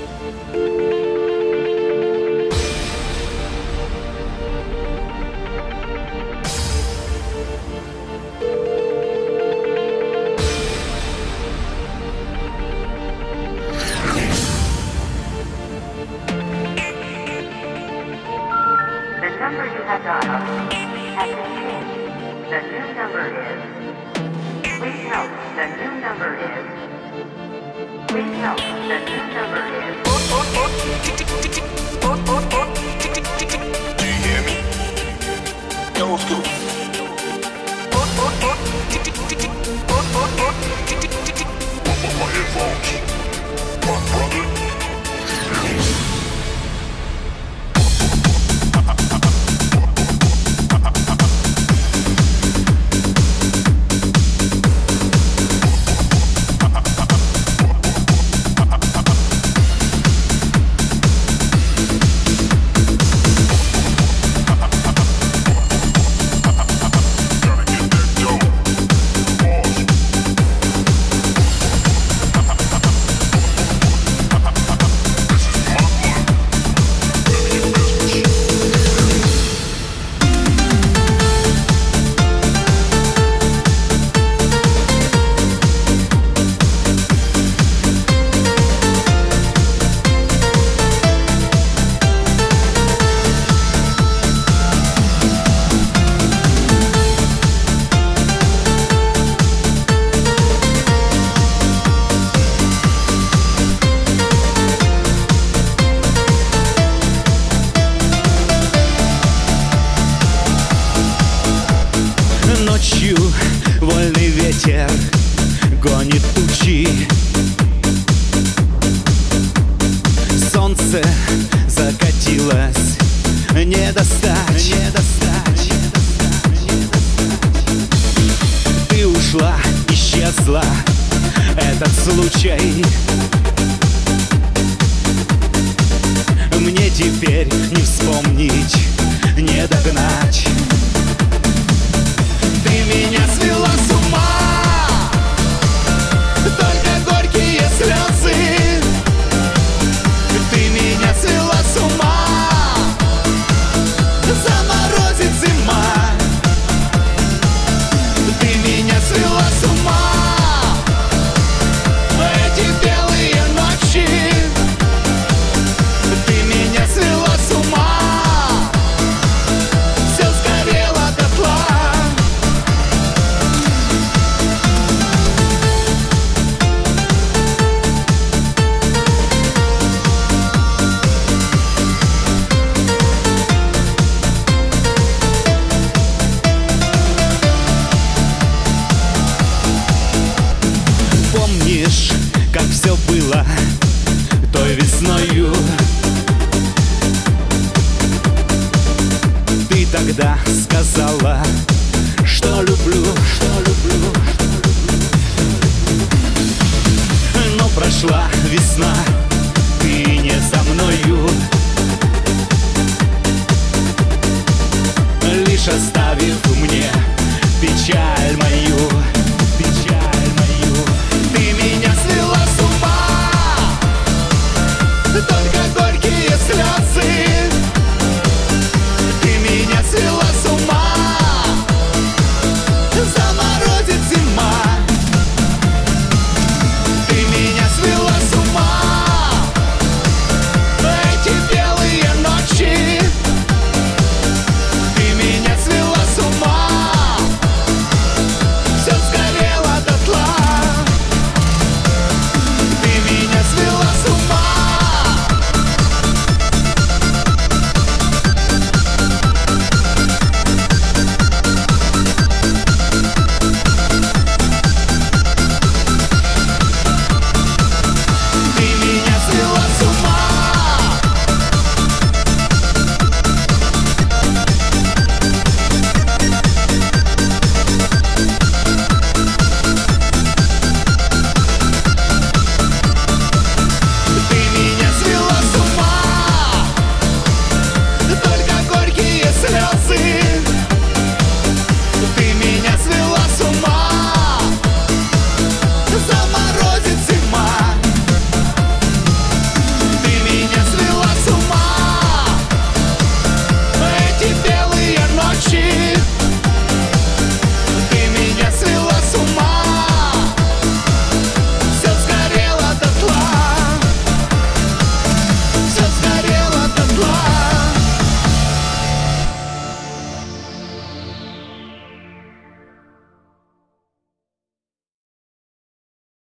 Вольный ветер гонит тучи, солнце закатилось, не достать. Ты ушла, исчезла, этот случай мне теперь не вспомнить, не догнать. Ты меня свела с ума, только горькие слезы. Ты меня свела с ума, заморозит зима. Ты меня свела с ума, эти белые ночи. Ты меня свела с ума, все сгорело дотла. Помнишь, как все было той весною? Ты тогда сказала, что люблю. Но прошла весна, ты не со мною, лишь оставив мне печаль мою. Ты меня